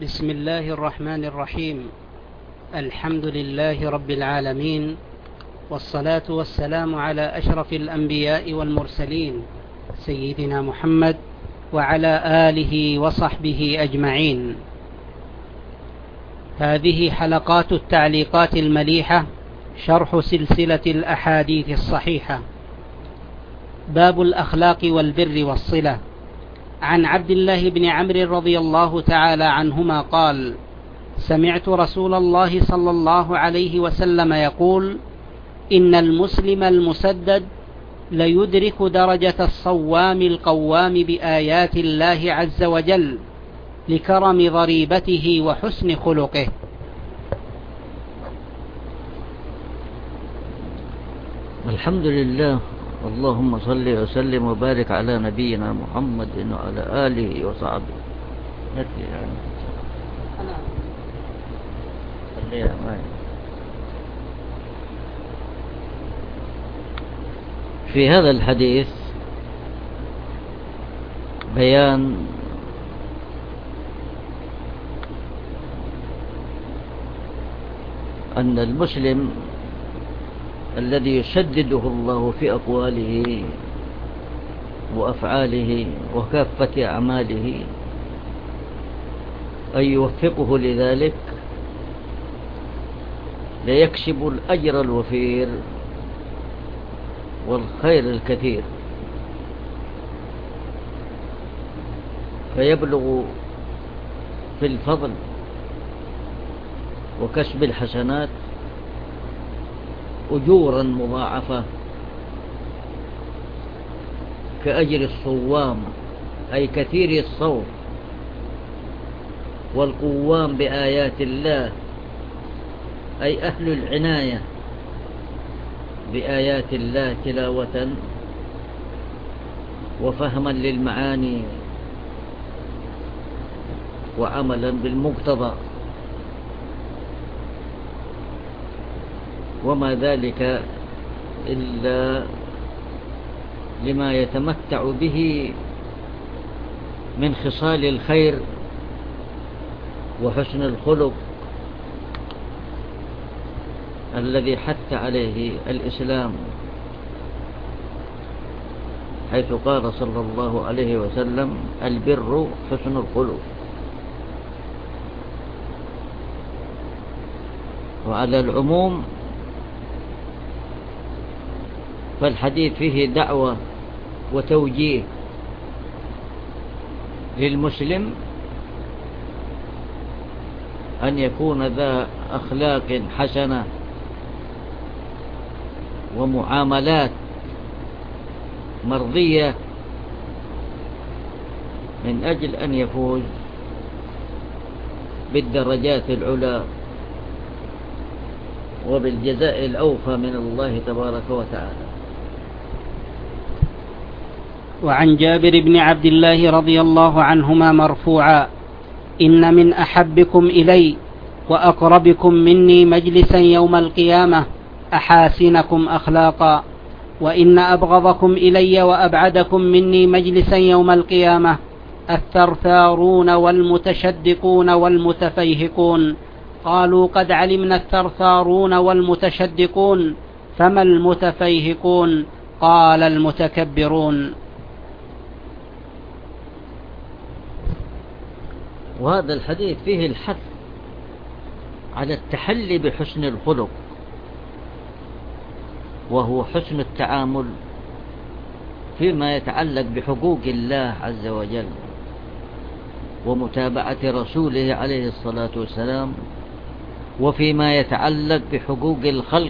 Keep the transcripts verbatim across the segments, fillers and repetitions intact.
بسم الله الرحمن الرحيم. الحمد لله رب العالمين، والصلاة والسلام على أشرف الأنبياء والمرسلين سيدنا محمد وعلى آله وصحبه أجمعين. هذه حلقات التعليقات المليحة، شرح سلسلة الأحاديث الصحيحة. باب الأخلاق والبر والصلة. عن عبد الله بن عمرو رضي الله تعالى عنهما قال: سمعت رسول الله صلى الله عليه وسلم يقول: إن المسلم المسدد ليدرك درجة الصوام القوام بآيات الله عز وجل لكرم ضريبته وحسن خلقه. الحمد لله، اللهم صل وسلم وبارك على نبينا محمد وعلى آله وصحبه. في هذا الحديث بيان أن المسلم الذي يسدده الله في أقواله وأفعاله وكافة أعماله أن يوفقه لذلك ليكسب الأجر الوفير والخير الكثير، فيبلغ في الفضل وكسب الحسنات أجورا مضاعفة كأجر الصوام، أي كثير الصوم، والقوام بآيات الله، أي أهل العناية بآيات الله تلاوة وفهما للمعاني وعملا بالمقتضى، وما ذلك إلا لما يتمتع به من خصال الخير وحسن الخلق الذي حث عليه الإسلام، حيث قال صلى الله عليه وسلم: البر حسن الخلق. وعلى العموم فالحديث فيه دعوة وتوجيه للمسلم أن يكون ذا أخلاق حسنة ومعاملات مرضية من أجل أن يفوز بالدرجات العلى وبالجزاء الأوفى من الله تبارك وتعالى. وعن جابر بن عبد الله رضي الله عنهما مرفوعا: إن من أحبكم إلي وأقربكم مني مجلسا يوم القيامة أحاسنكم أخلاقا، وإن أبغضكم إلي وأبعدكم مني مجلسا يوم القيامة الثرثارون والمتشدقون والمتفيهقون. قالوا: قد علمنا الثرثارون والمتشدقون، فما المتفيهقون؟ قال: المتكبرون. وهذا الحديث فيه الحث على التحلي بحسن الخلق، وهو حسن التعامل فيما يتعلق بحقوق الله عز وجل ومتابعة رسوله عليه الصلاة والسلام، وفيما يتعلق بحقوق الخلق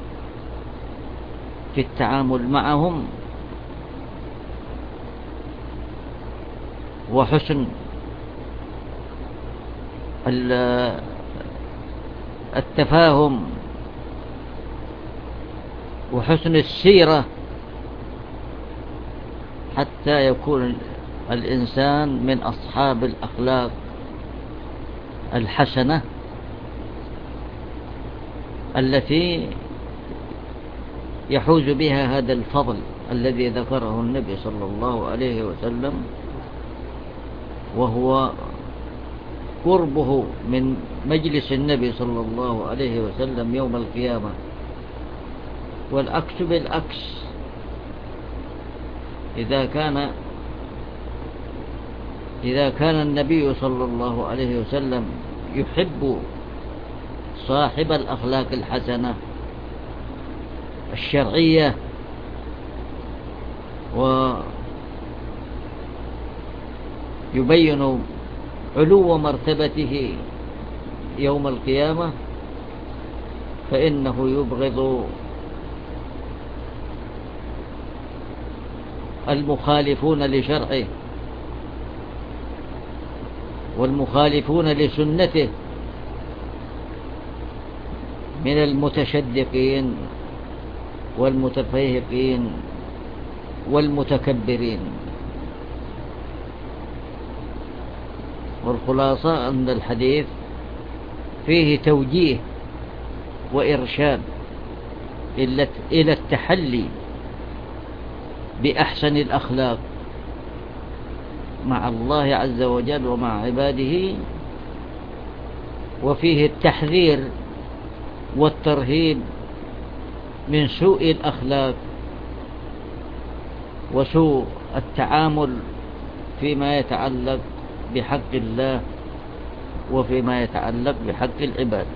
في التعامل معهم، وحسن التفاهم وحسن السيرة، حتى يكون الإنسان من أصحاب الأخلاق الحسنة التي يحوز بها هذا الفضل الذي ذكره النبي صلى الله عليه وسلم، وهو قربه من مجلس النبي صلى الله عليه وسلم يوم القيامة، والعكس بالعكس. إذا كان إذا كان النبي صلى الله عليه وسلم يحب صاحب الأخلاق الحسنة الشرعية ويبين علو مرتبته يوم القيامة، فإنه يبغض المخالفون لشرعه والمخالفون لسنته من المتشدقين والمتفيهقين والمتكبرين. والخلاصة أن الحديث فيه توجيه وإرشاد إلى التحلي بأحسن الأخلاق مع الله عز وجل ومع عباده، وفيه التحذير والترهيب من سوء الأخلاق وسوء التعامل فيما يتعلق بحق الله وفيما يتعلق بحق العباد.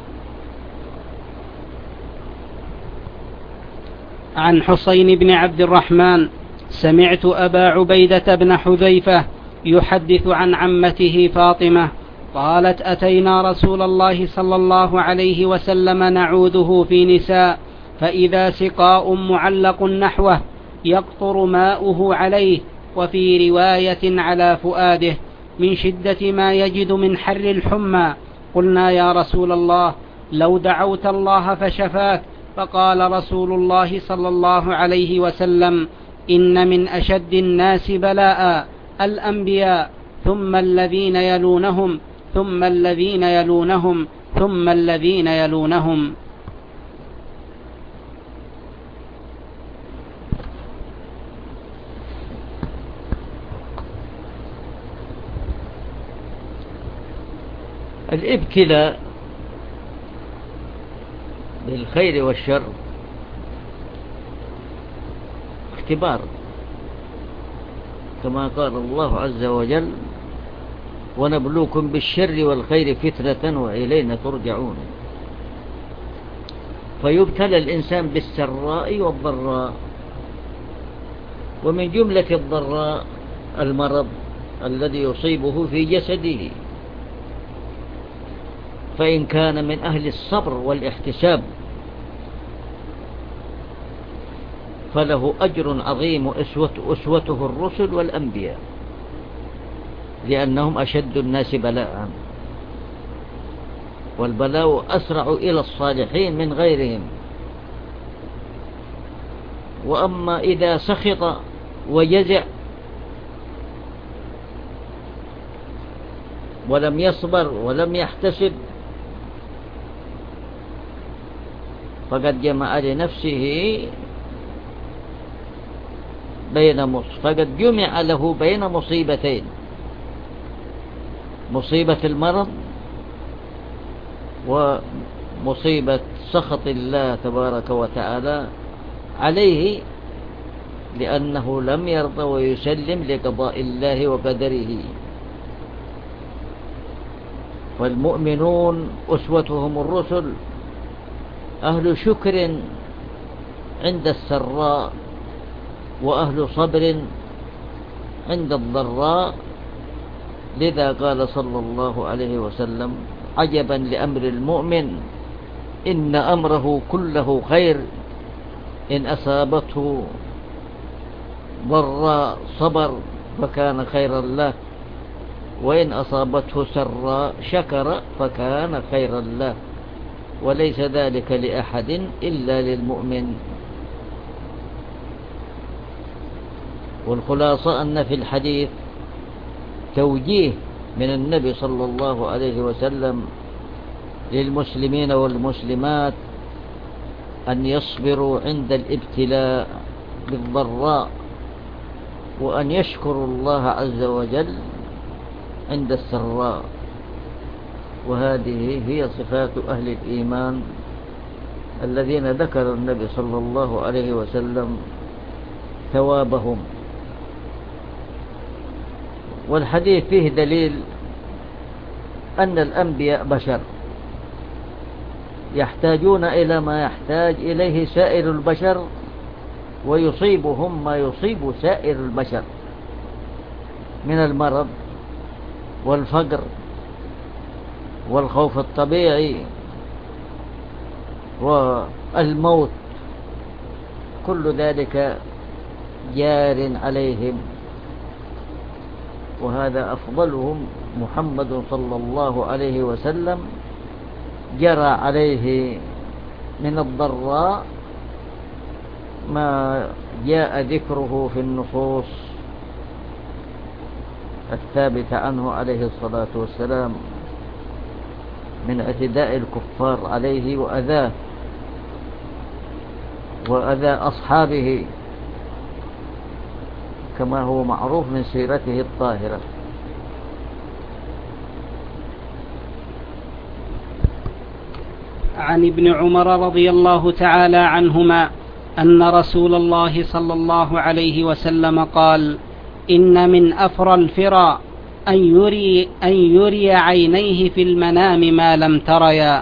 عن حسين بن عبد الرحمن سمعت أبا عبيدة بن حذيفة يحدث عن عمته فاطمة قالت أتينا رسول الله صلى الله عليه وسلم نعوذه في نساء، فإذا سقاء معلق نحوه يقطر ماؤه عليه، وفي رواية على فؤاده، من شدة ما يجد من حر الحمى. قلنا يا رسول الله لو دعوت الله فشفاك، فقال رسول الله صلى الله عليه وسلم إن من أشد الناس بلاء الأنبياء، ثم الذين يلونهم ثم الذين يلونهم ثم الذين يلونهم. الابتلاء بالخير والشر اختبار، كما قال الله عز وجل ونبلوكم بالشر والخير فتنة وإلينا ترجعون. فيبتلى الإنسان بالسراء والضراء، ومن جملة الضراء المرض الذي يصيبه في جسده، فإن كان من أهل الصبر والاحتساب فله أجر عظيم، أسوته الرسل والأنبياء، لأنهم أشد الناس بلاء، والبلاء أسرع إلى الصالحين من غيرهم. وأما إذا سخط وجزع ولم يصبر ولم يحتسب فقد جمع لنفسه بين فقد جمع له بين مصيبتين، مصيبة المرض ومصيبة سخط الله تبارك وتعالى عليه، لأنه لم يرضى ويسلم لقضاء الله وقدره. والمؤمنون أسوتهم الرسل، أهل شكر عند السراء وأهل صبر عند الضراء. لذا قال صلى الله عليه وسلم عجبا لأمر المؤمن إن أمره كله خير، إن أصابته ضراء صبر فكان خيرا له، وإن أصابته سراء شكر فكان خيرا له، وليس ذلك لأحد إلا للمؤمن. والخلاصة أن في الحديث توجيه من النبي صلى الله عليه وسلم للمسلمين والمسلمات أن يصبروا عند الابتلاء بالضراء، وأن يشكروا الله عز وجل عند السراء، وهذه هي صفات أهل الإيمان الذين ذكر النبي صلى الله عليه وسلم ثوابهم. والحديث فيه دليل أن الأنبياء بشر يحتاجون إلى ما يحتاج إليه سائر البشر، ويصيبهم ما يصيب سائر البشر من المرض والفقر والخوف الطبيعي والموت، كل ذلك جار عليهم، وهذا أفضلهم محمد صلى الله عليه وسلم جرى عليه من الضراء ما جاء ذكره في النصوص الثابتة عنه عليه الصلاة والسلام من اعتداء الكفار عليه وأذاه وأذى أصحابه كما هو معروف من سيرته الطاهرة. عن ابن عمر رضي الله تعالى عنهما أن رسول الله صلى الله عليه وسلم قال: إن من أفرى الفرى أن يري, أن يري عينيه في المنام ما لم تريا.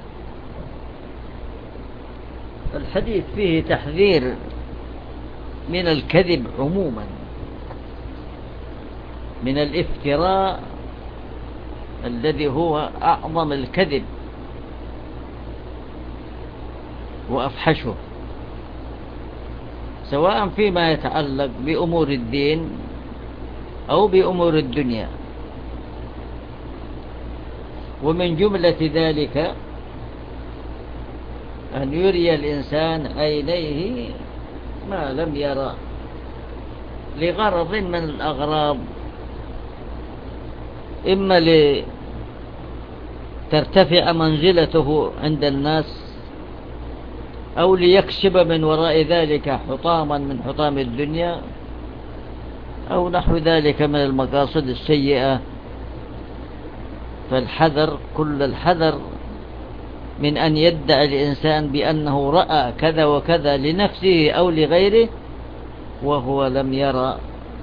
الحديث فيه تحذير من الكذب عموما، من الافتراء الذي هو أعظم الكذب وأفحشه، سواء فيما يتعلق بأمور الدين أو بأمور الدنيا. ومن جملة ذلك أن يري الإنسان عينيه ما لم يرى لغرض من الأغراض، إما لترتفع منزلته عند الناس، أو ليكسب من وراء ذلك حطاما من حطام الدنيا، أو نحو ذلك من المقاصد السيئة. فالحذر كل الحذر من أن يدعي الإنسان بأنه رأى كذا وكذا لنفسه أو لغيره وهو لم يرى،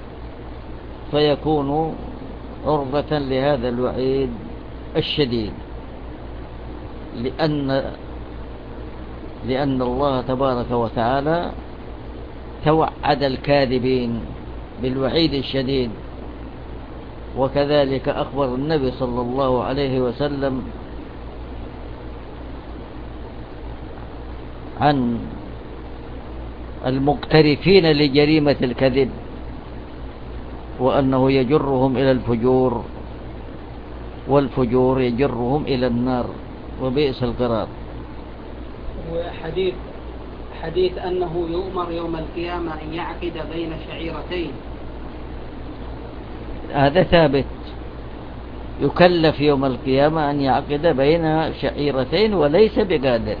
فيكون عرضة لهذا الوعيد الشديد، لأن لأن الله تبارك وتعالى توعد الكاذبين بالوعيد الشديد. وكذلك أخبر النبي صلى الله عليه وسلم عن المقترفين لجريمة الكذب، وأنه يجرهم إلى الفجور، والفجور يجرهم إلى النار، وبئس القرار. وحديث حديث أنه يؤمر يوم القيامة أن يعقد بين شعيرتين، هذا ثابت، يكلف يوم القيامة أن يعقد بين شعيرتين وليس بقادر.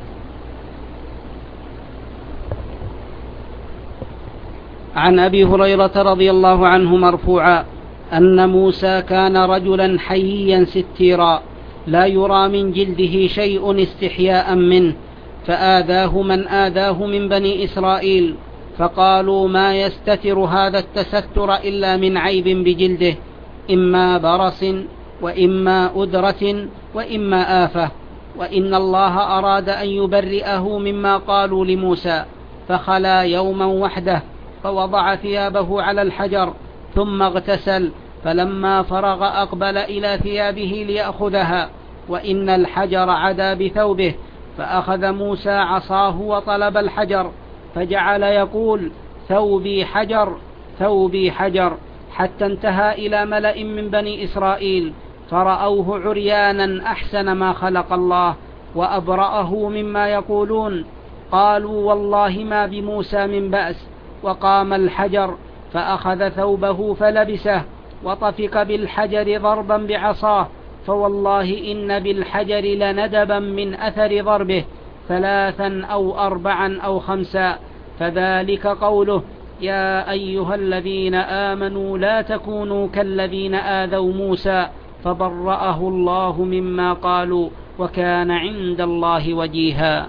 عن أبي هريرة رضي الله عنه مرفوعا أن موسى كان رجلا حييا ستيرا لا يرى من جلده شيء استحياء منه، فآذاه من آذاه من بني إسرائيل، فقالوا: ما يستتر هذا التستر إلا من عيب بجلده، إما برص وإما أدرة وإما آفة، وإن الله أراد أن يبرئه مما قالوا لموسى، فخلا يوما وحده فوضع ثيابه على الحجر ثم اغتسل، فلما فرغ أقبل إلى ثيابه ليأخذها، وإن الحجر عدا بثوبه، فأخذ موسى عصاه وطلب الحجر، فجعل يقول: ثوبي حجر ثوبي حجر، حتى انتهى إلى ملأ من بني إسرائيل، فرأوه عريانا أحسن ما خلق الله وأبرأه مما يقولون، قالوا: والله ما بموسى من بأس. وقام الحجر فأخذ ثوبه فلبسه، وطفق بالحجر ضربا بعصاه، فوالله إن بالحجر لندبا من أثر ضربه، ثلاثا أو أربعا أو خمسا، فذلك قوله: يا أيها الذين آمنوا لا تكونوا كالذين آذوا موسى فبرأه الله مما قالوا وكان عند الله وجيها.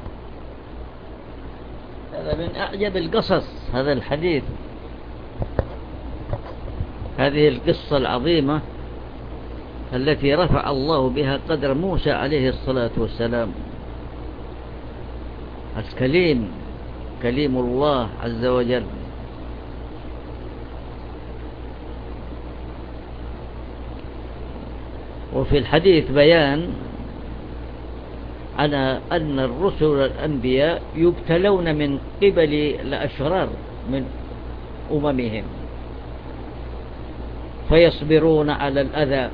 هذا من أعجب القصص، هذا الحديث، هذه القصة العظيمة التي رفع الله بها قدر موسى عليه الصلاة والسلام، الكليم، كليم الله عز وجل. وفي الحديث بيان على أن الرسل والأنبياء يبتلون من قبل الأشرار من أممهم فيصبرون على الأذى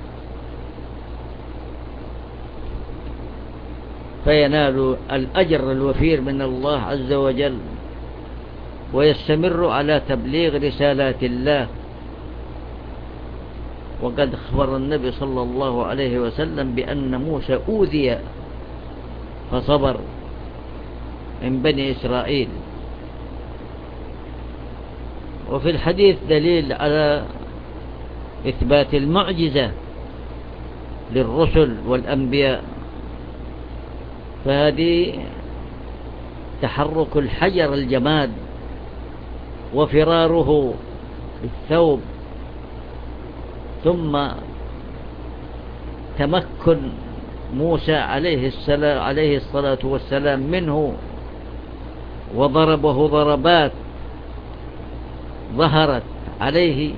فينالوا الأجر الوفير من الله عز وجل ويستمروا على تبليغ رسالات الله. وقد أخبر النبي صلى الله عليه وسلم بأن موسى أوذي فصبر من بني إسرائيل. وفي الحديث دليل على إثبات المعجزة للرسل والأنبياء، فهذه تحرك الحجر الجماد وفراره بالثوب، ثم تمكن موسى عليه السلام عليه الصلاة والسلام منه وضربه ضربات ظهرت عليه.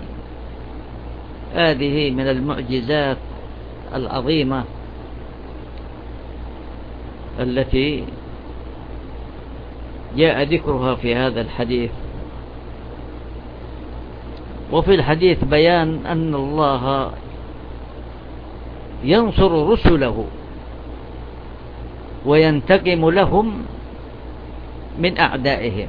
هذه من المعجزات العظيمة التي جاء ذكرها في هذا الحديث. وفي الحديث بيان أن الله ينصر رسله وينتقم لهم من أعدائهم،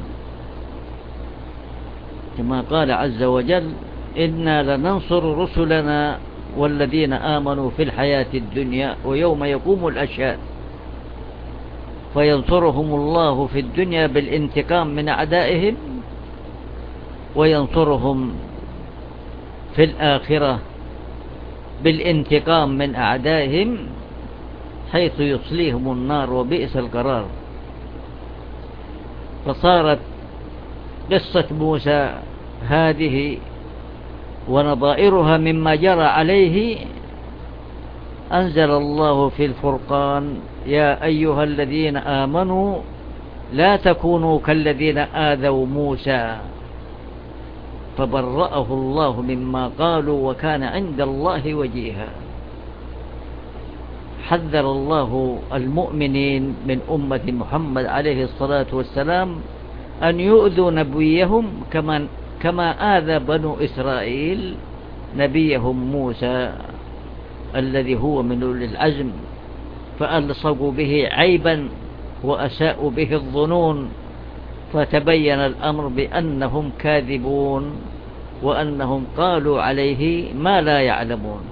كما قال عز وجل: إنا لننصر رسلنا والذين آمنوا في الحياة الدنيا ويوم يقوم الأشهاد. فينصرهم الله في الدنيا بالانتقام من أعدائهم، وينصرهم في الآخرة بالانتقام من أعدائهم حيث يصليهم النار وبئس القرار. فصارت قصة موسى هذه ونظائرها مما جرى عليه. أنزل الله في الفرقان: يا أيها الذين آمنوا لا تكونوا كالذين آذوا موسى فبرأه الله مما قالوا وكان عند الله وجيها. حذر الله المؤمنين من أمة محمد عليه الصلاة والسلام أن يؤذوا نبيهم كما كما آذى بنو إسرائيل نبيهم موسى الذي هو من أولي العزم، فألصقوا به عيبا وأساءوا به الظنون، فتبين الأمر بأنهم كاذبون وأنهم قالوا عليه ما لا يعلمون.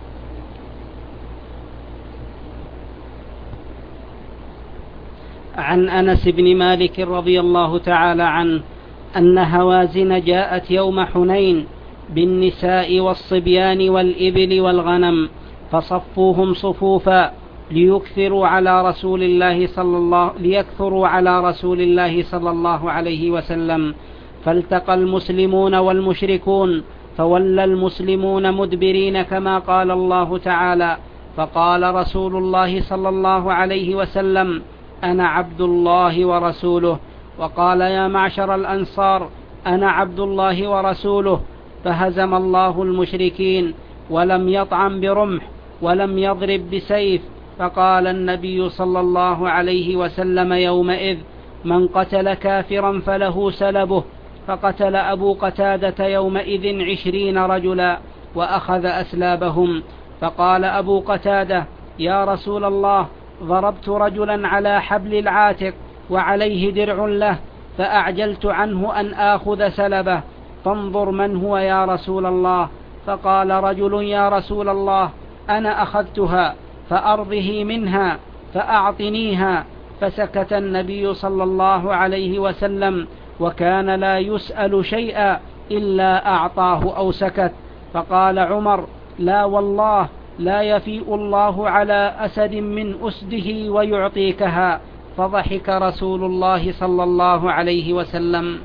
عن أنس بن مالك رضي الله تعالى عنه أن هوازن جاءت يوم حنين بالنساء والصبيان والإبل والغنم فصفوهم صفوفا ليكثروا على رسول الله صلى الله ليكثروا على رسول الله صلى الله عليه وسلم، فالتقى المسلمون والمشركون فولى المسلمون مدبرين كما قال الله تعالى، فقال رسول الله صلى الله عليه وسلم: أنا عبد الله ورسوله. وقال: يا معشر الأنصار أنا عبد الله ورسوله. فهزم الله المشركين ولم يطعن برمح ولم يضرب بسيف. فقال النبي صلى الله عليه وسلم يومئذ: من قتل كافرا فله سلبه. فقتل أبو قتادة يومئذ عشرين رجلا وأخذ أسلابهم. فقال أبو قتادة: يا رسول الله، ضربت رجلا على حبل العاتق وعليه درع له فأعجلت عنه أن آخذ سلبه، فانظر من هو يا رسول الله. فقال رجل: يا رسول الله، أنا أخذتها فأرضه منها فأعطنيها. فسكت النبي صلى الله عليه وسلم وكان لا يسأل شيئا إلا أعطاه أو سكت. فقال عمر: لا والله لا يفيء الله على أسد من أسده ويعطيكها. فضحك رسول الله صلى الله عليه وسلم.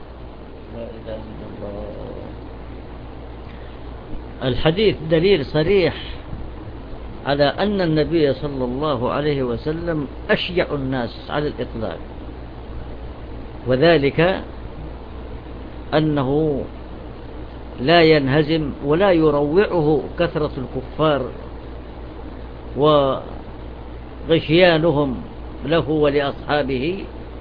الحديث دليل صريح على أن النبي صلى الله عليه وسلم أشجع الناس على الإطلاق، وذلك أنه لا ينهزم ولا يروعه كثرة الكفار وغشيانهم له ولأصحابه،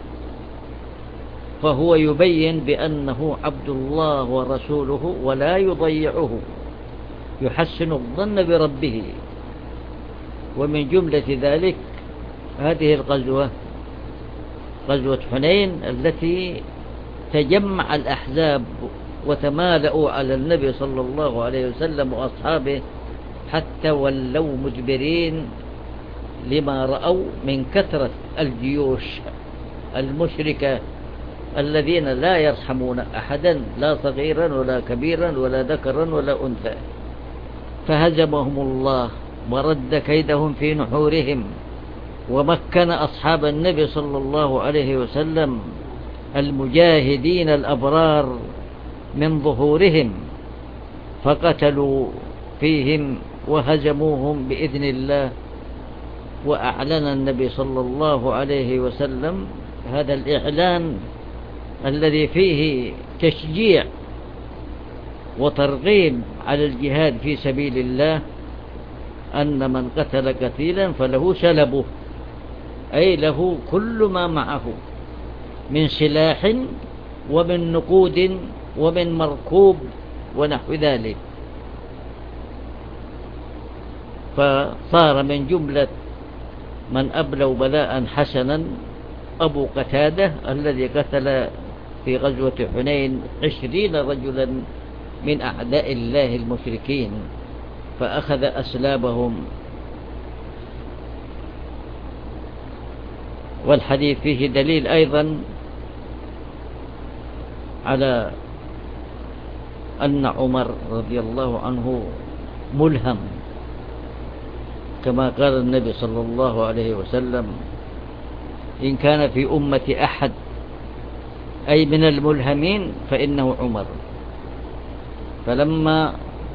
فهو يبين بأنه عبد الله ورسوله ولا يضيعه، يحسن الظن بربه. ومن جملة ذلك هذه الغزوة، غزوة حنين، التي تجمع الأحزاب وتمالأوا على النبي صلى الله عليه وسلم وأصحابه حتى ولوا مدبرين لما رأوا من كثرة الجيوش المشركة الذين لا يرحمون أحدا، لا صغيرا ولا كبيرا ولا ذكرا ولا أنثى، فهزمهم الله ورد كيدهم في نحورهم، ومكن أصحاب النبي صلى الله عليه وسلم المجاهدين الأبرار من ظهورهم، فقتلوا فيهم وهزموهم بإذن الله. وأعلن النبي صلى الله عليه وسلم هذا الإعلان الذي فيه تشجيع وترغيب على الجهاد في سبيل الله، أن من قتل قتيلا فله سلبه، أي له كل ما معه من سلاح ومن نقود ومن مركوب ونحو ذلك. فصار من جملة من أبلوا بلاء حسنا أبو قتادة الذي قتل في غزوة حنين عشرين رجلا من أعداء الله المشركين، فأخذ أسلابهم. والحديث فيه دليل أيضا على أن عمر رضي الله عنه ملهم، كما قال النبي صلى الله عليه وسلم: إن كان في أمة أحد أي من الملهمين فإنه عمر. فلما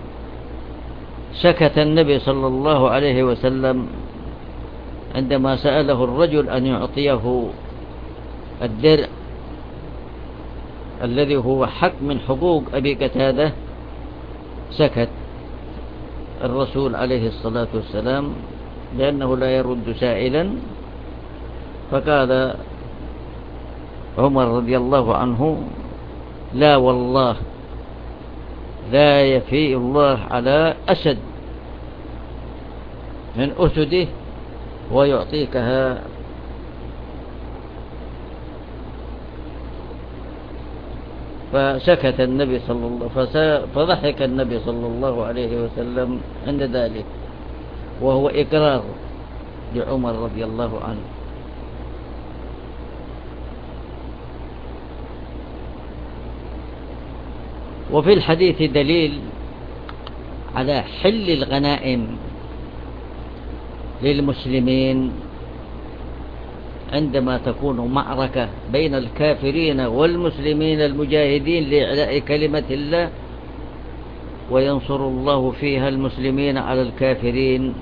سكت النبي صلى الله عليه وسلم عندما سأله الرجل أن يعطيه الدرع الذي هو حق من حقوق أبي قتادة، سكت الرسول عليه الصلاة والسلام لأنه لا يرد سائلا. فقال عمر رضي الله عنه: لا والله لا يفيء الله على أسد من أسده ويعطيكها. فسكت النبي صلى الله فضحك النبي صلى الله عليه وسلم عند ذلك، وهو إقرار لعمر رضي الله عنه. وفي الحديث دليل على حل الغنائم للمسلمين عندما تكون معركة بين الكافرين والمسلمين المجاهدين لإعلاء كلمة الله، وينصر الله فيها المسلمين على الكافرين،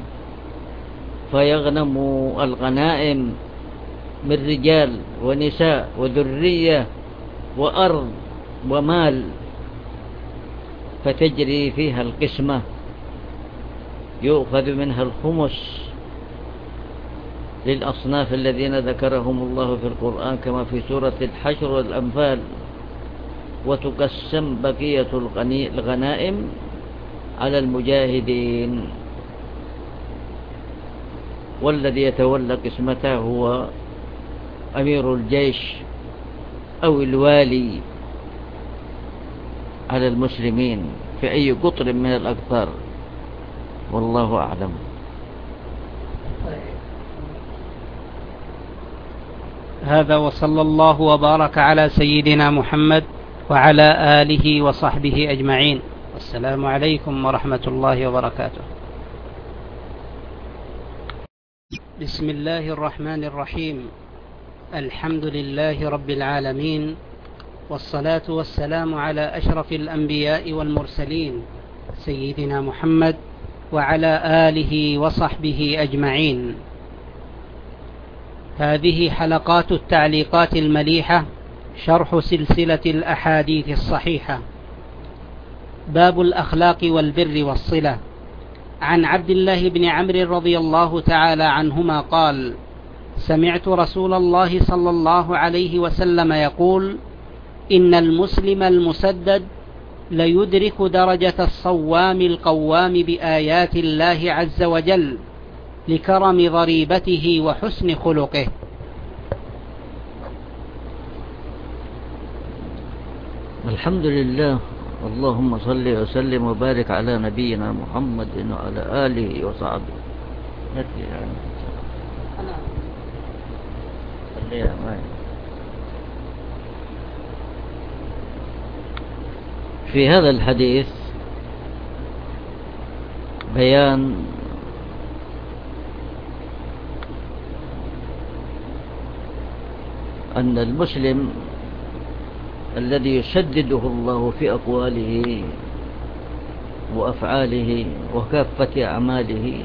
فيغنموا الغنائم من رجال ونساء وذرية وأرض ومال، فتجري فيها القسمة، يؤخذ منها الخمس للأصناف الذين ذكرهم الله في القرآن كما في سورة الحشر والأنفال، وتقسم بقية الغنائم على المجاهدين. والذي يتولى قسمته هو أمير الجيش أو الوالي على المسلمين في أي قطر من الأقطار، والله أعلم. هذا وصلى الله وبارك على سيدنا محمد وعلى آله وصحبه أجمعين. والسلام عليكم ورحمة الله وبركاته. بسم الله الرحمن الرحيم. الحمد لله رب العالمين، والصلاة والسلام على أشرف الأنبياء والمرسلين سيدنا محمد وعلى آله وصحبه أجمعين. هذه حلقات التعليقات المليحة، شرح سلسلة الأحاديث الصحيحة. باب الأخلاق والبر والصلة. عن عبد الله بن عمرو رضي الله تعالى عنهما قال: سمعت رسول الله صلى الله عليه وسلم يقول: إن المسلم المسدد ليدرك درجة الصوام القوام بآيات الله عز وجل لكرم ضريبته وحسن خلقه. الحمد لله، اللهم صل وسلم وبارك على نبينا محمد وعلى آله وصحبه. في هذا الحديث بيان أن المسلم الذي يسدده الله في أقواله وأفعاله وكافة أعماله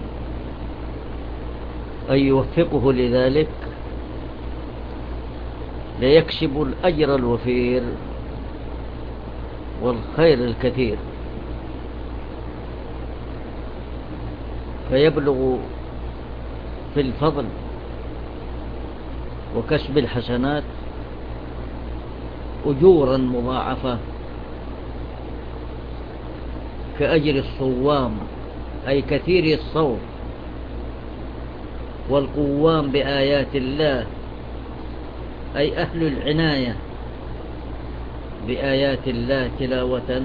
أن يوفقه لذلك ليكسب الأجر الوفير والخير الكثير، فيبلغ في الفضل وكسب الحسنات أجورا مضاعفة كأجر الصوام، أي كثير الصوم، والقوام بآيات الله، أي أهل العناية بآيات الله تلاوة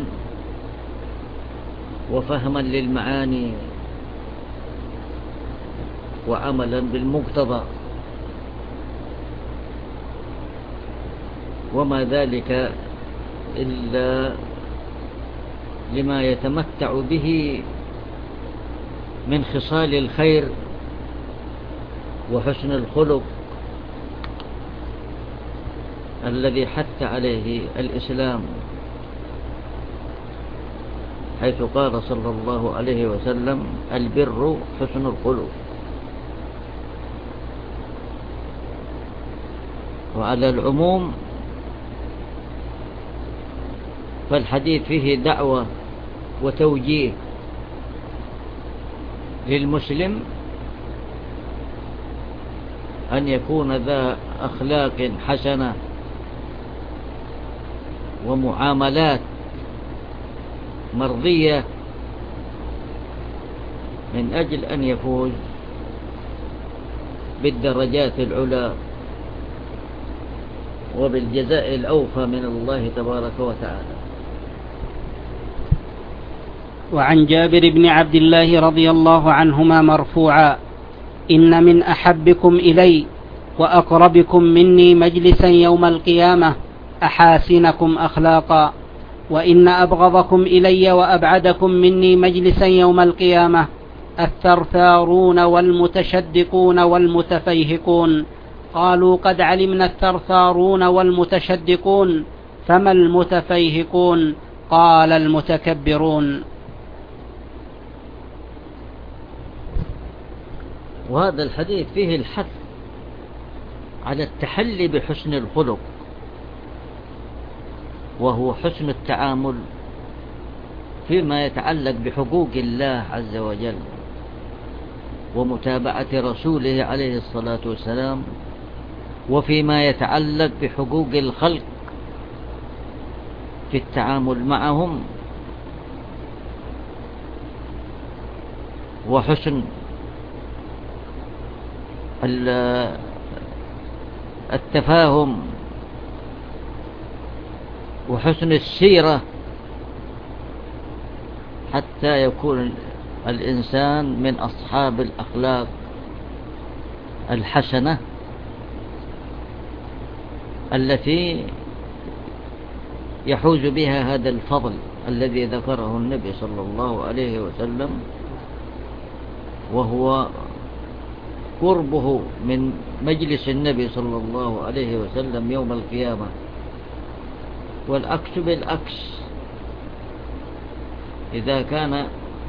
وفهما للمعاني وعملا بالمقتضى، وما ذلك إلا لما يتمتع به من خصال الخير وحسن الخلق الذي حث عليه الإسلام، حيث قال صلى الله عليه وسلم: البر حسن الخلق. وعلى العموم فالحديث فيه دعوة وتوجيه للمسلم أن يكون ذا أخلاق حسنة ومعاملات مرضية من أجل أن يفوز بالدرجات العلى وبالجزاء الأوفى من الله تبارك وتعالى. وعن جابر بن عبد الله رضي الله عنهما مرفوعا: إن من أحبكم إلي وأقربكم مني مجلسا يوم القيامة أحاسنكم أخلاقا، وإن أبغضكم إلي وأبعدكم مني مجلسا يوم القيامة الثرثارون والمتشدقون والمتفيهقون. قالوا: قد علمنا الثرثارون والمتشدقون، فما المتفيهقون؟ قال: المتكبرون. وهذا الحديث فيه الحث على التحلي بحسن الخلق، وهو حسن التعامل فيما يتعلق بحقوق الله عز وجل ومتابعة رسوله عليه الصلاة والسلام، وفيما يتعلق بحقوق الخلق في التعامل معهم، وحسن التفاهم وحسن السيرة، حتى يكون الإنسان من أصحاب الأخلاق الحسنة التي يحوز بها هذا الفضل الذي ذكره النبي صلى الله عليه وسلم، وهو قربه من مجلس النبي صلى الله عليه وسلم يوم القيامة، والعكس بالعكس. إذا كان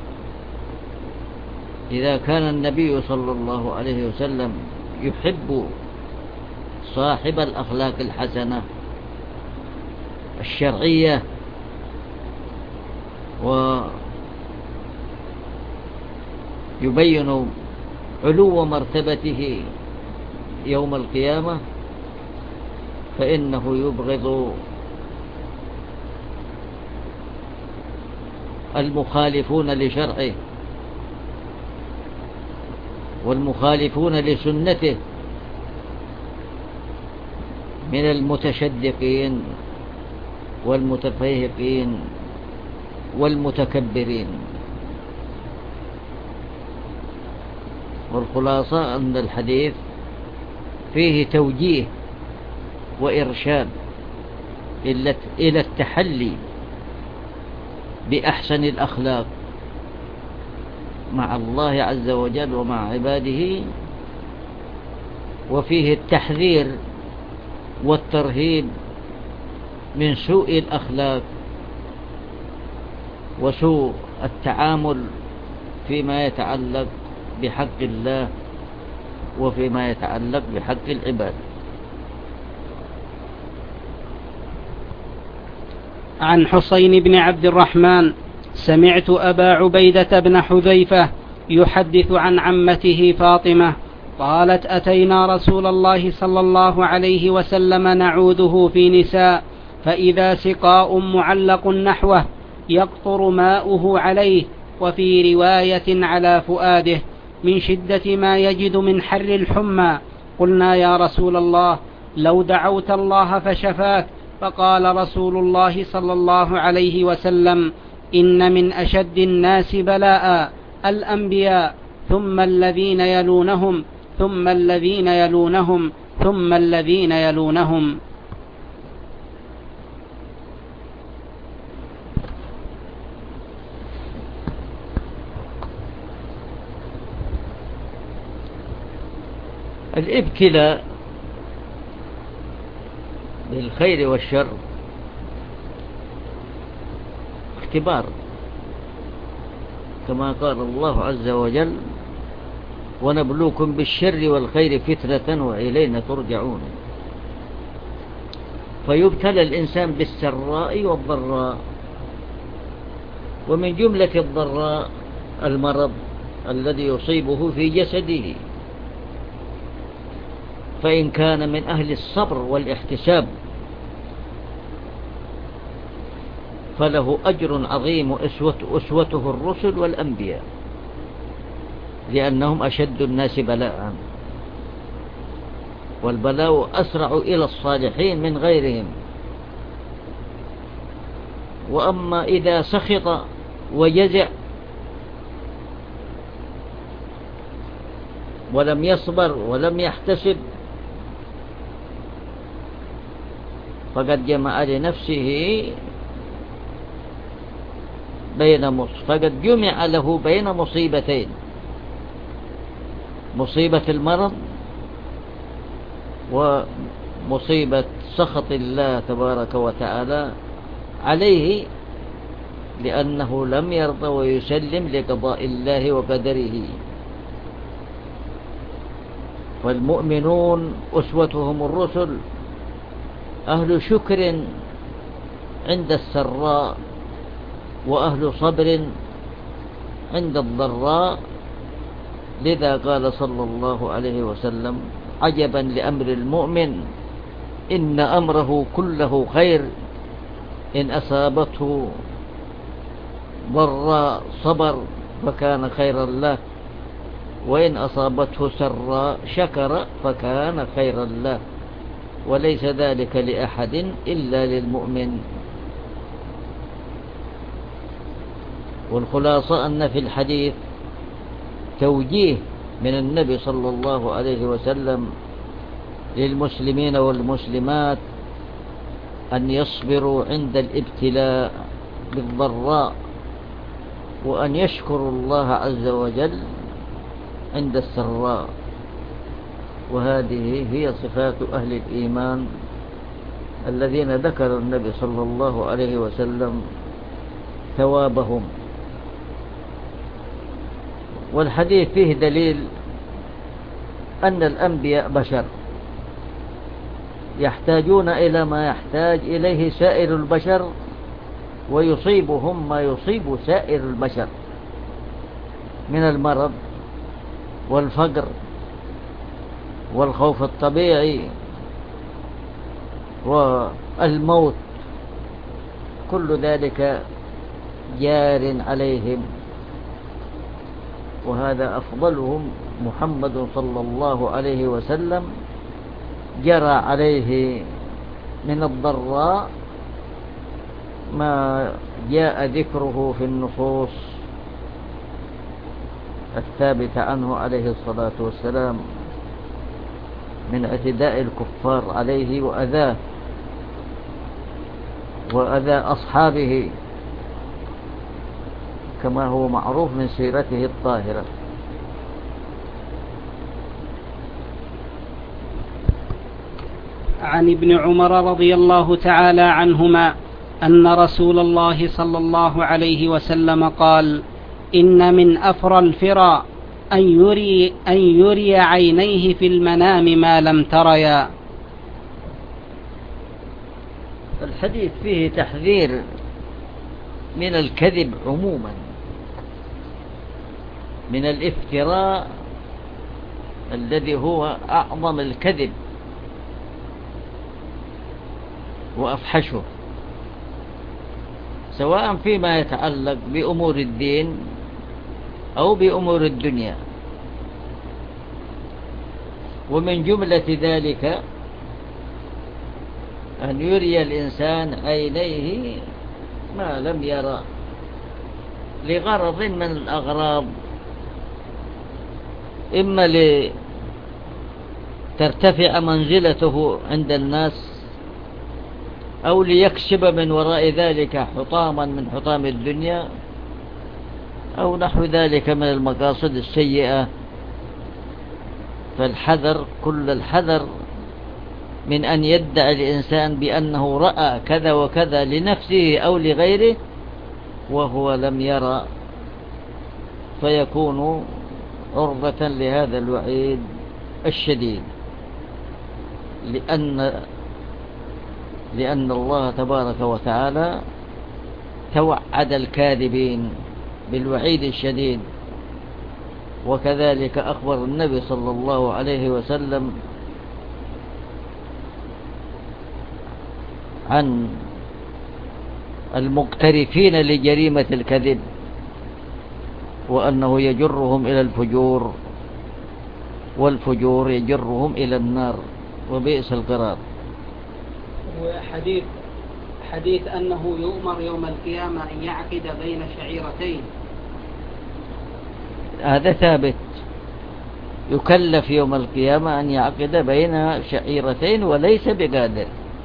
إذا كان النبي صلى الله عليه وسلم يحب صاحب الأخلاق الحسنة الشرعية ويبين علو مرتبته يوم القيامة، فإنه يبغض المخالفون لشرعه والمخالفون لسنته من المتشدقين والمتفيهقين والمتكبرين. والخلاصة أن الحديث فيه توجيه وإرشاد إلى التحلي بأحسن الأخلاق مع الله عز وجل ومع عباده، وفيه التحذير والترهيب من سوء الأخلاق وسوء التعامل فيما يتعلق بحق الله وفيما يتعلق بحق العباد. عن حسين بن عبد الرحمن سمعت أبا عبيدة بن حذيفة يحدث عن عمته فاطمة قالت: أتينا رسول الله صلى الله عليه وسلم نعوده في نساء، فإذا سقاء معلق نحوه يقطر ماؤه عليه، وفي رواية على فؤاده، من شدة ما يجد من حر الحمى. قلنا: يا رسول الله، لو دعوت الله فشفاك. فقال رسول الله صلى الله عليه وسلم: إن من أشد الناس بلاء الأنبياء، ثم الذين يلونهم، ثم الذين يلونهم، ثم الذين يلونهم. الابتلاء بالخير والشر اختبار، كما قال الله عز وجل: ونبلوكم بالشر والخير فتنة وإلينا ترجعون. فيبتلى الإنسان بالسراء والضراء، ومن جملة الضراء المرض الذي يصيبه في جسده، فإن كان من أهل الصبر والاحتساب فله أجر عظيم، أسوته الرسل والأنبياء، لأنهم أشد الناس بلاء، والبلاء أسرع إلى الصالحين من غيرهم. وأما إذا سخط وجزع ولم يصبر ولم يحتسب فقد جمع لنفسه بين فقد جمع له بين مصيبتين: مصيبة المرض ومصيبة سخط الله تبارك وتعالى عليه، لأنه لم يرضى ويسلم لقضاء الله وقدره. والمؤمنون أسوتهم الرسل، أهل شكر عند السراء، وأهل صبر عند الضراء. لذا قال صلى الله عليه وسلم: عجبا لأمر المؤمن، إن أمره كله خير، إن أصابته ضراء صبر فكان خيرا له، وإن أصابته سراء شكر فكان خيرا له، وليس ذلك لأحد إلا للمؤمن. والخلاصة أن في الحديث توجيه من النبي صلى الله عليه وسلم للمسلمين والمسلمات أن يصبروا عند الابتلاء بالضراء، وأن يشكروا الله عز وجل عند السراء، وهذه هي صفات أهل الإيمان الذين ذكر النبي صلى الله عليه وسلم ثوابهم. والحديث فيه دليل أن الأنبياء بشر يحتاجون إلى ما يحتاج إليه سائر البشر، ويصيبهم ما يصيب سائر البشر من المرض والفقر والخوف الطبيعي والموت، كل ذلك جار عليهم. وهذا أفضلهم محمد صلى الله عليه وسلم جرى عليه من الضراء ما جاء ذكره في النصوص الثابتة عنه عليه الصلاة والسلام من اعتداء الكفار عليه وأذاه وأذى أصحابه كما هو معروف من سيرته الطاهرة. عن ابن عمر رضي الله تعالى عنهما أن رسول الله صلى الله عليه وسلم قال: إن من أفرى الفرى أن يري, أن يري عينيه في المنام ما لم تريا. الحديث فيه تحذير من الكذب عموما، من الافتراء الذي هو أعظم الكذب وأفحشه، سواء فيما يتعلق بأمور الدين أو بأمور الدنيا. ومن جملة ذلك أن يري الإنسان عينيه ما لم يرى لغرض من الأغراض، إما لترتفع منزلته عند الناس، أو ليكسب من وراء ذلك حطاما من حطام الدنيا، أو نحو ذلك من المقاصد السيئة. فالحذر كل الحذر من أن يدعي الإنسان بأنه رأى كذا وكذا لنفسه أو لغيره وهو لم يرى، فيكون عرضة لهذا الوعيد الشديد، لأن لأن الله تبارك وتعالى توعد الكاذبين بالوعيد الشديد. وكذلك أخبر النبي صلى الله عليه وسلم عن المقترفين لجريمة الكذب، وأنه يجرهم إلى الفجور، والفجور يجرهم إلى النار، وبئس القرار. وحديث حديث أنه يؤمر يوم القيامة أن يعقد بين شعيرتين، هذا ثابت، يكلف يوم القيامة أن يعقد بين شعيرتين وليس بقادر.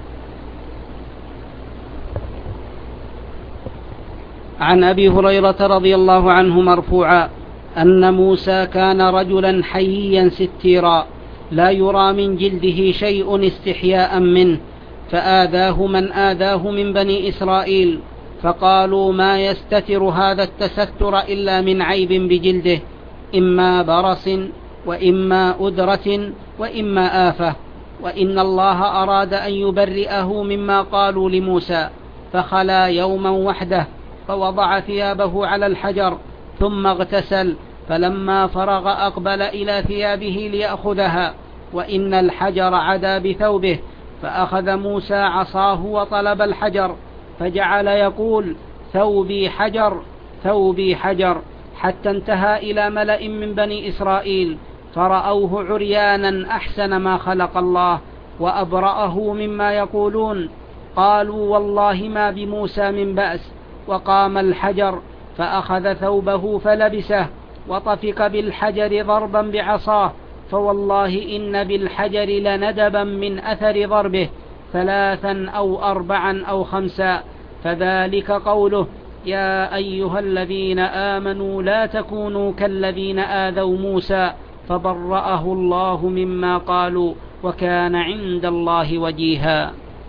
عن أبي هريرة رضي الله عنه مرفوعا أن موسى كان رجلا حييا ستيرا لا يرى من جلده شيء استحياء منه، فآذاه من آذاه من بني إسرائيل، فقالوا: ما يستتر هذا التستر إلا من عيب بجلده، إما برص وإما أدرة وإما آفة، وإن الله أراد أن يبرئه مما قالوا لموسى، فخلا يوما وحده فوضع ثيابه على الحجر ثم اغتسل، فلما فرغ أقبل إلى ثيابه ليأخذها، وإن الحجر عدا بثوبه، فأخذ موسى عصاه وطلب الحجر، فجعل يقول: ثوبي حجر ثوبي حجر، حتى انتهى إلى ملأ من بني إسرائيل، فرأوه عريانا أحسن ما خلق الله وأبرأه مما يقولون، قالوا: والله ما بموسى من بأس. وقام الحجر فأخذ ثوبه فلبسه، وطفق بالحجر ضربا بعصاه، فوالله إن بالحجر لندبا من أثر ضربه، ثلاثا أو أربعا أو خمسا. فذلك قوله: يا أيها الذين آمنوا لا تكونوا كالذين آذوا موسى فبرأه الله مما قالوا وكان عند الله وجيها.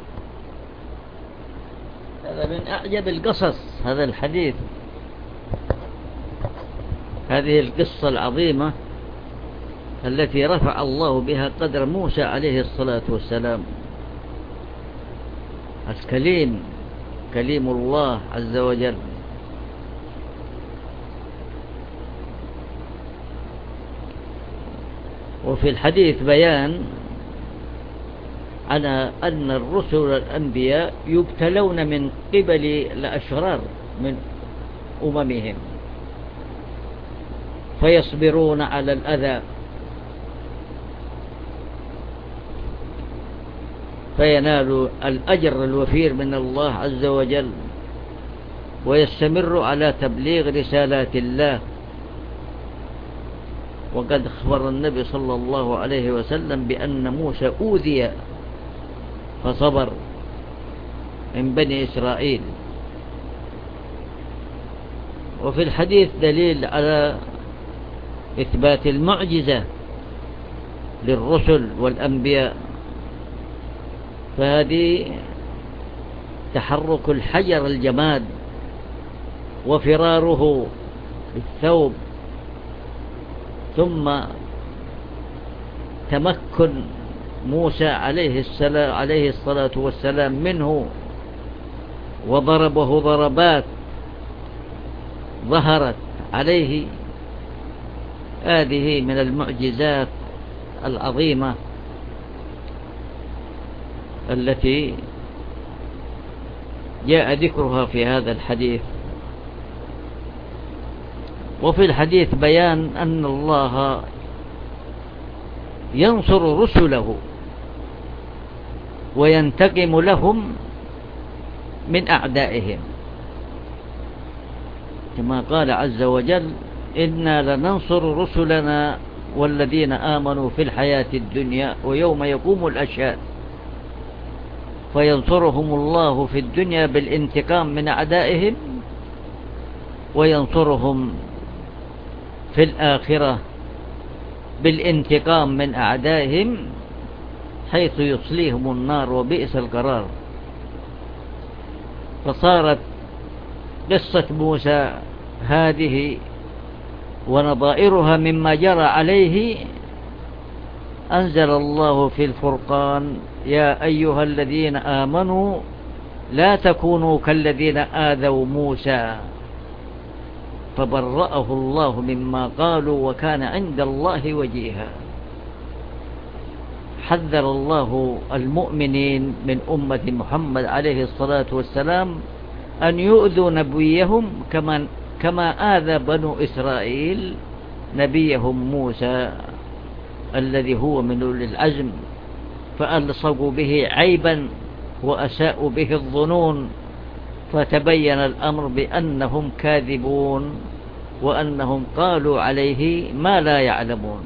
هذا من أعجب القصص، هذا الحديث، هذه القصة العظيمة التي رفع الله بها قدر موسى عليه الصلاة والسلام، الكليم، كليم الله عز وجل. وفي الحديث بيان على أن الرسل والأنبياء يبتلون من قبل الأشرار من أممهم فيصبرون على الأذى فينالوا الأجر الوفير من الله عز وجل ويستمروا على تبليغ رسالات الله. وقد أخبر النبي صلى الله عليه وسلم بأن موسى أوذي فصبر من بني إسرائيل. وفي الحديث دليل على إثبات المعجزة للرسل والأنبياء، فهذه تحرك الحجر الجماد وفراره بالثوب، ثم تمكن موسى عليه السلام عليه الصلاة والسلام منه وضربه ضربات ظهرت عليه. هذه من المعجزات العظيمة التي جاء ذكرها في هذا الحديث. وفي الحديث بيان أن الله ينصر رسله وينتقم لهم من أعدائهم، كما قال عز وجل: إنا لننصر رسلنا والذين آمنوا في الحياة الدنيا ويوم يقوم الأشهاد. فينصرهم الله في الدنيا بالانتقام من أعدائهم، وينصرهم في الآخرة بالانتقام من أعدائهم حيث يصليهم النار وبئس القرار. فصارت قصة موسى هذه ونظائرها مما جرى عليه. أنزل الله في الفرقان: يا أيها الذين آمنوا لا تكونوا كالذين آذوا موسى فبرأه الله مما قالوا وكان عند الله وجيها. حذر الله المؤمنين من أمة محمد عليه الصلاة والسلام أن يؤذوا نبيهم كما كما آذى بنو إسرائيل نبيهم موسى الذي هو من أولي العزم، فألصقوا به عيبا وأساءوا به الظنون، فتبين الأمر بأنهم كاذبون وأنهم قالوا عليه ما لا يعلمون.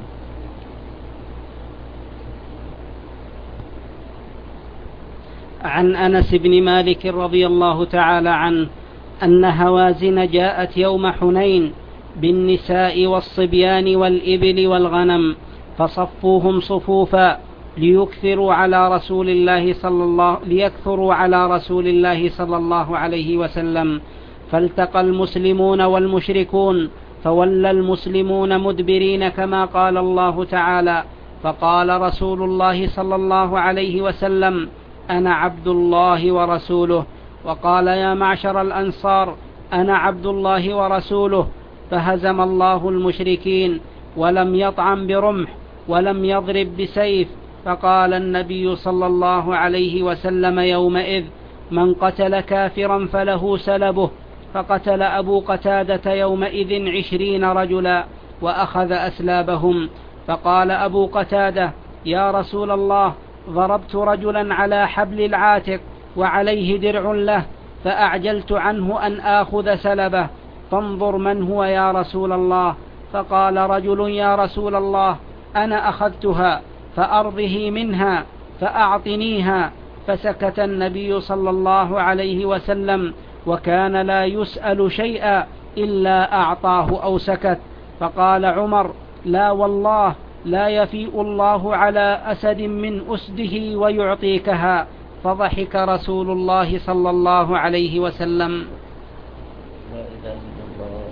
عن أنس بن مالك رضي الله تعالى عنه أن هوازن جاءت يوم حنين بالنساء والصبيان والإبل والغنم فصفوهم صفوفا ليكثروا على رسول الله صلى الله ليكثروا على رسول الله صلى الله عليه وسلم، فالتقى المسلمون والمشركون فولى المسلمون مدبرين كما قال الله تعالى: فقال رسول الله صلى الله عليه وسلم: أنا عبد الله ورسوله. وقال: يا معشر الأنصار أنا عبد الله ورسوله. فهزم الله المشركين ولم يطعن برمح ولم يضرب بسيف. فقال النبي صلى الله عليه وسلم يومئذ: من قتل كافرا فله سلبه. فقتل أبو قتادة يومئذ عشرين رجلا وأخذ أسلابهم. فقال أبو قتادة: يا رسول الله، ضربت رجلا على حبل العاتق وعليه درع له فأعجلت عنه أن آخذ سلبه، فانظر من هو يا رسول الله. فقال رجل: يا رسول الله، أنا أخذتها فأرضه منها فأعطنيها. فسكت النبي صلى الله عليه وسلم وكان لا يسأل شيئا إلا أعطاه أو سكت. فقال عمر: لا والله لا يفيء الله على أسد من أسده ويعطيكها. فضحك رسول الله صلى الله عليه وسلم. لا إله إلا الله.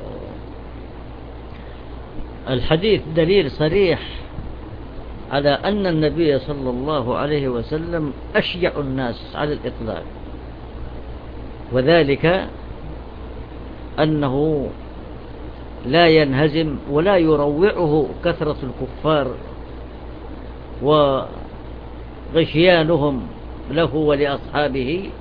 الحديث دليل صريح على أن النبي صلى الله عليه وسلم أشجع الناس على الإطلاق، وذلك أنه لا ينهزم ولا يروعه كثرة الكفار وغشيانهم له ولأصحابه،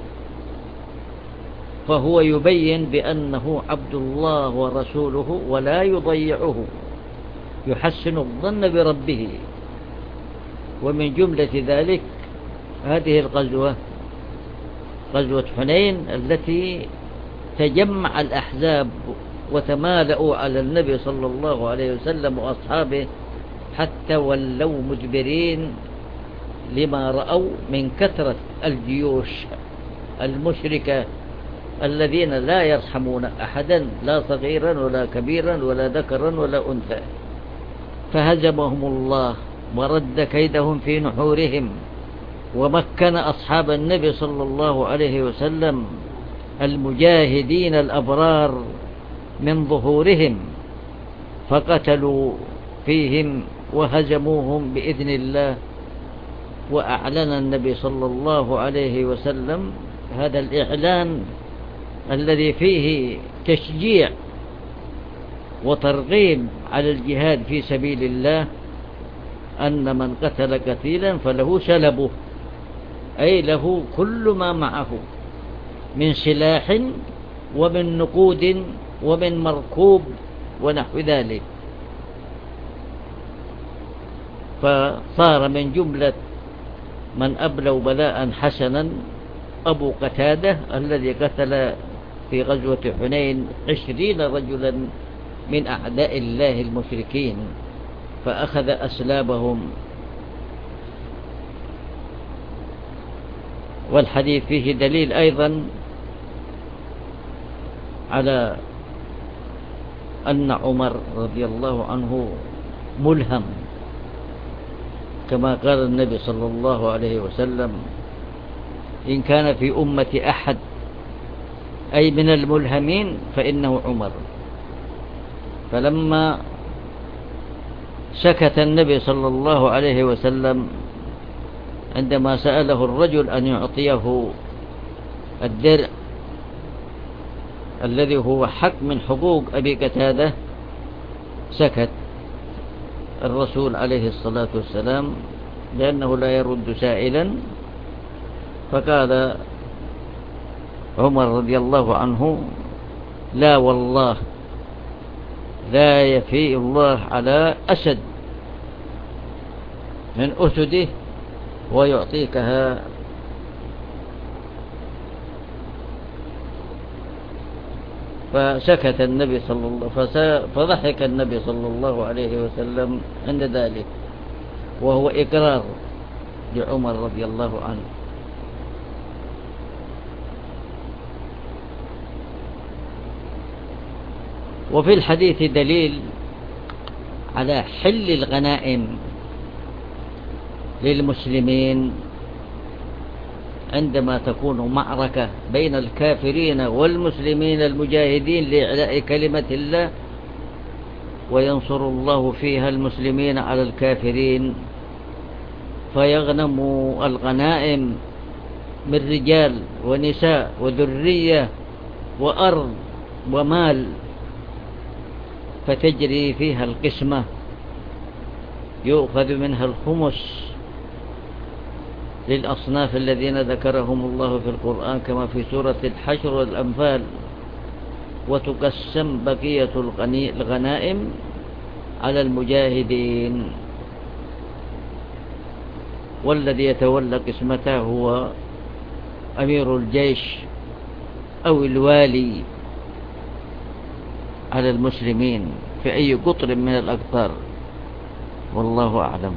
فهو يبين بأنه عبد الله ورسوله ولا يضيعه، يحسن الظن بربه. ومن جملة ذلك هذه الغزوة، غزوة حنين، التي تجمع الأحزاب وتمالأوا على النبي صلى الله عليه وسلم وأصحابه حتى ولوا مدبرين لما رأوا من كثرة الجيوش المشركة الذين لا يرحمون أحدا، لا صغيرا ولا كبيرا ولا ذكرا ولا أنثى، فهزمهم الله ورد كيدهم في نحورهم، ومكن أصحاب النبي صلى الله عليه وسلم المجاهدين الأبرار من ظهورهم، فقتلوا فيهم وهزموهم بإذن الله. وأعلن النبي صلى الله عليه وسلم هذا الإعلان الذي فيه تشجيع وترغيب على الجهاد في سبيل الله، أن من قتل قتيلا فله سلبه، أي له كل ما معه من سلاح ومن نقود ومن مركوب ونحو ذلك. فصار من جملة من أبلوا بلاء حسنا أبو قتادة الذي قتل في غزوة حنين عشرين رجلا من أعداء الله المشركين، فأخذ أسلابهم. والحديث فيه دليل أيضا على أن عمر رضي الله عنه ملهم، كما قال النبي صلى الله عليه وسلم: إن كان في أمة أحد أي من الملهمين فإنه عمر. فلما سكت النبي صلى الله عليه وسلم عندما سأله الرجل أن يعطيه الدرع الذي هو حق من حقوق أبي قتادة، سكت الرسول عليه الصلاة والسلام لأنه لا يرد سائلا. فقال عمر رضي الله عنه: لا والله لا يفيء الله على أسد من أسده ويعطيكها. فسكت النبي صلى الله فضحك النبي صلى الله عليه وسلم عند ذلك، وهو إقرار لعمر رضي الله عنه. وفي الحديث دليل على حل الغنائم للمسلمين عندما تكون معركة بين الكافرين والمسلمين المجاهدين لإعلاء كلمة الله، وينصر الله فيها المسلمين على الكافرين، فيغنموا الغنائم من رجال ونساء وذرية وأرض ومال، فتجري فيها القسمة، يؤخذ منها الخمس للأصناف الذين ذكرهم الله في القرآن كما في سورة الحشر والأنفال، وتقسم بقية الغنائم على المجاهدين، والذي يتولى قسمته هو أمير الجيش أو الوالي على المسلمين في أي قطر من الأقطار، والله أعلم.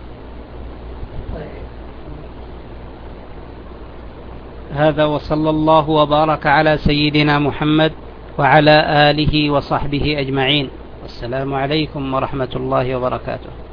هذا وصلى الله وبارك على سيدنا محمد وعلى آله وصحبه أجمعين. والسلام عليكم ورحمة الله وبركاته.